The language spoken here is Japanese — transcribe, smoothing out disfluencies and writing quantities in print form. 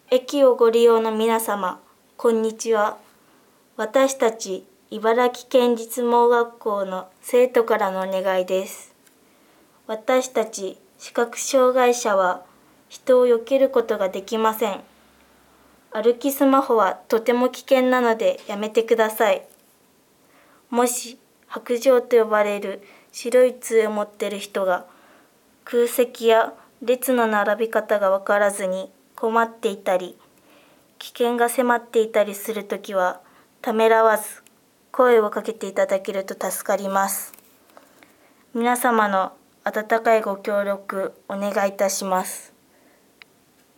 駅をご利用の皆様、こんにちは。私たち茨城県立盲学校の生徒からのお願いです。私たち視覚障害者は人を避けることができません。歩きスマホはとても危険なのでやめてください。もし白杖と呼ばれる白い杖を持っている人が空席や列の並び方が分からずに困っていたり、危険が迫っていたりするときはためらわず声をかけていただけると助かります。皆様の温かいご協力お願いいたします。